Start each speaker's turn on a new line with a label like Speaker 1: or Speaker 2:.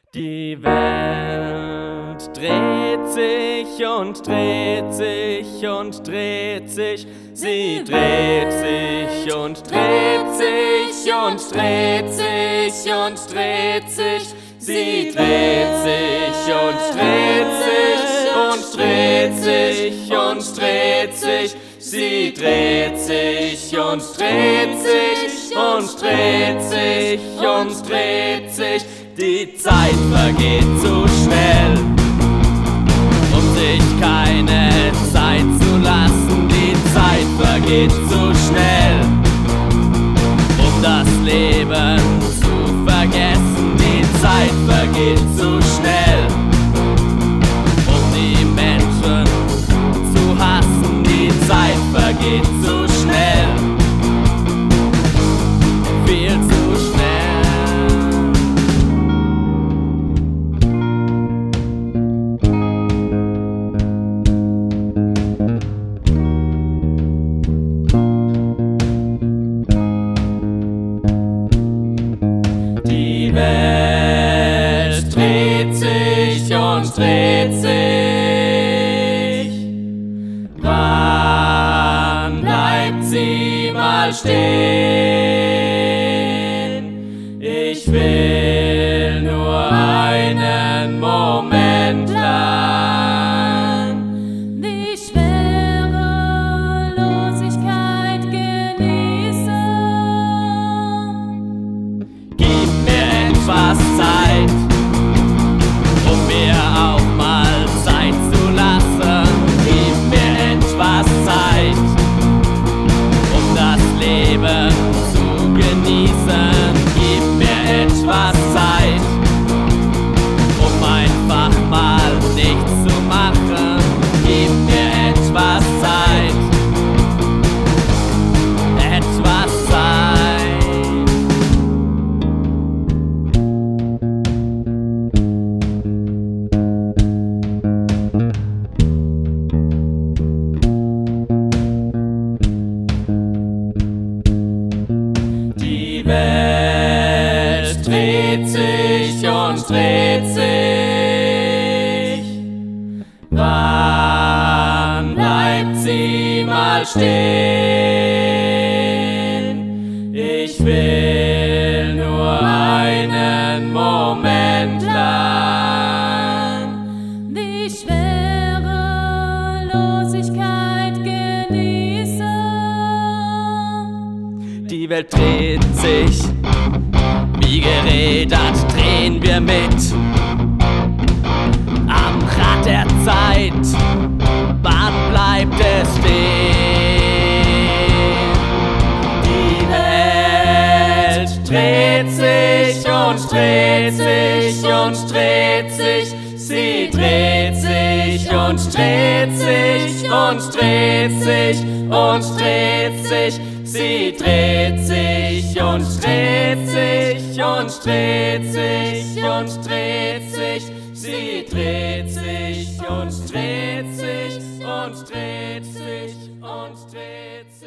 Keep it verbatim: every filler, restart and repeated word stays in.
Speaker 1: Die Welt dreht sich und dreht sich und dreht sich. Sie dreht sich und dreht sich und dreht sich und dreht sich. Sie dreht sich und dreht sich und dreht sich und dreht sich. Sie dreht sich und dreht sich und dreht sich und dreht sich. Die Zeit vergeht zu schnell, um sich keine Zeit zu lassen. Die Zeit vergeht zu schnell, um das Leben zu vergessen. Die Zeit vergeht zu schnell, um die Menschen zu hassen. Die Zeit vergeht zu schnell, viel zu schnell. Die Welt dreht sich und dreht sich. Wann bleibt sie mal stehen? Ich will nur einen Moment lang
Speaker 2: die Schwerelosigkeit genießen.
Speaker 1: Gib mir etwas Zeit, um mir auch mal Zeit zu lassen. Gib mir etwas Zeit, um das Leben zu genießen. Gib mir etwas Zeit, um einfach mal nichts zu machen. Gib mir etwas Zeit, etwas Zeit. Die Welt dreht sich und dreht sich. Wann bleibt sie mal stehen? Ich will nur einen Moment lang
Speaker 2: Die Schwerelosigkeit genießen.
Speaker 1: Die Welt dreht sich, wie gerädert drehen wir mit. Am Rad der Zeit, wann bleibt es stehen? Die Welt dreht sich und dreht sich und dreht sich. Sie dreht sich und dreht sich und dreht sich und dreht sich. Sie dreht sich und dreht sich und dreht sich und dreht sich. Sie dreht sich und dreht sich und dreht sich und dreht sich.